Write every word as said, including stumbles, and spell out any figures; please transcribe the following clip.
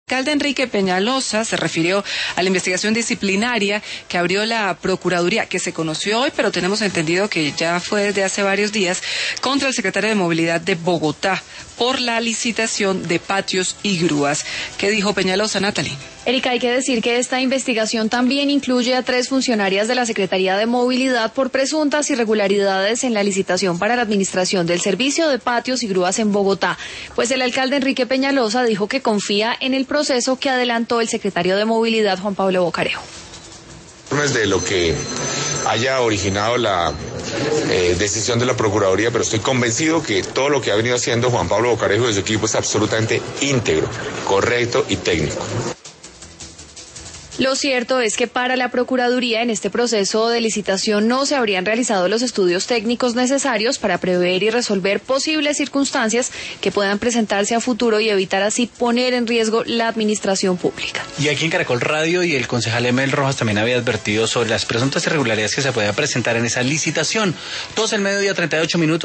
El alcalde Enrique Peñalosa se refirió a la investigación disciplinaria que abrió la Procuraduría, que se conoció hoy, pero tenemos entendido que ya fue desde hace varios días, contra el secretario de Movilidad de Bogotá por la licitación de patios y grúas. ¿Qué dijo Peñalosa, Natalie? Erika, hay que decir que esta investigación también incluye a tres funcionarias de la Secretaría de Movilidad por presuntas irregularidades en la licitación para la administración del servicio de patios y grúas en Bogotá. Pues el alcalde Enrique Peñalosa dijo que confía en el proceso que adelantó el secretario de Movilidad, Juan Pablo Bocarejo. De lo que haya originado la eh, decisión de la Procuraduría, pero estoy convencido que todo lo que ha venido haciendo Juan Pablo Bocarejo y su equipo es absolutamente íntegro, correcto y técnico. Lo cierto es que para la Procuraduría en este proceso de licitación no se habrían realizado los estudios técnicos necesarios para prever y resolver posibles circunstancias que puedan presentarse a futuro y evitar así poner en riesgo la administración pública. Y aquí en Caracol Radio y el concejal Emel Rojas también había advertido sobre las presuntas irregularidades que se podían presentar en esa licitación. Todos el mediodía, treinta y ocho minutos.